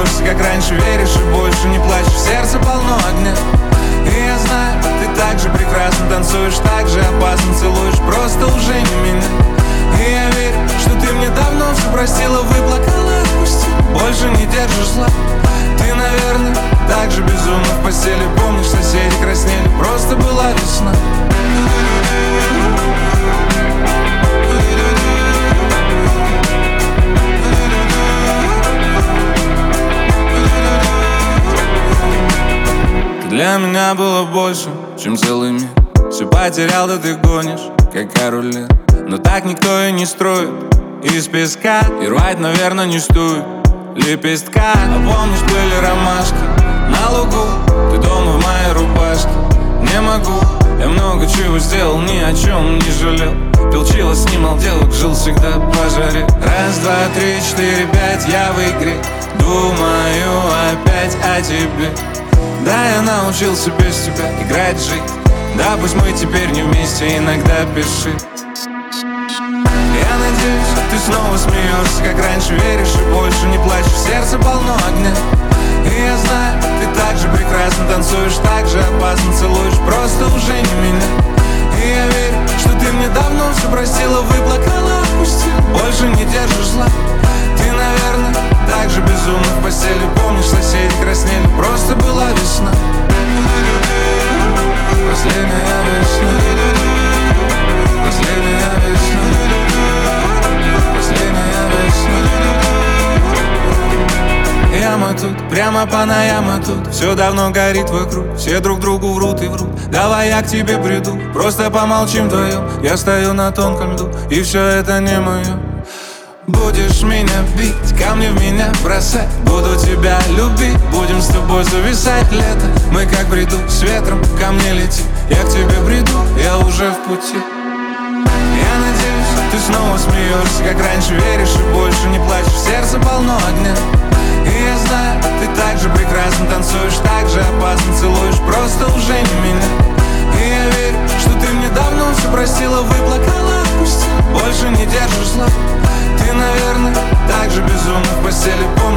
смеешься, как раньше веришь и больше не плачешь. В сердце полно огня, и я знаю, ты так же прекрасно танцуешь, так же опасно целуешь, просто уже не меня. И я верю, что ты мне давно все простила, выплакала, отпусти, больше не держишь зла. Ты, наверное, так же безумно в постели. Помнишь, соседи краснели, просто была весна. Ты для меня было больше, чем целый мир. Все потерял, да ты гонишь, как рулет. Но так никто и не строит из песка. И рвать, наверное, не стоит лепестка. А помнишь, были ромашки на лугу, ты дома в моей рубашке. Не могу, я много чего сделал, ни о чем не жалел. Пил чило, снимал девок, жил всегда по жаре. Раз, два, три, четыре, пять, я в игре. Думаю опять о тебе. Да, я научился без тебя играть, жить. Да, пусть мы теперь не вместе, иногда пиши. Я надеюсь, ты снова смеешься, как раньше веришь и больше не плачешь. В сердце полно огня, и я знаю, ты так же прекрасно танцуешь, так же опасно целуешь, просто уже не меня. И я верю, что ты мне давно все простила, выплакала, отпусти, больше не держишь зла. Ты, наверное, так же безумно в постели. Помнишь, соседи краснели, просто была весна. Последняя весна. Последняя весна. Последняя весна. Яма тут, прямо Панаяма тут. Все давно горит вокруг, все друг другу врут и врут. Давай я к тебе приду, просто помолчим вдвоем. Я стою на тонком льду, и все это не мое. Будешь меня бить, камни в меня бросать. Буду тебя любить, будем с тобой зависать лето. Мы как бреду с ветром, ко мне лети. Я к тебе приду, я уже в пути. Я надеюсь, ты снова смеешься, как раньше веришь и больше не плачешь. В сердце полно огня, и я знаю, ты так же прекрасно танцуешь, так же опасно целуешь, просто уже не меня. И я верю, что ты мне давно все простила, выплакала, отпусти, больше не держишь зла. Ты, наверное, так же безумно в постели.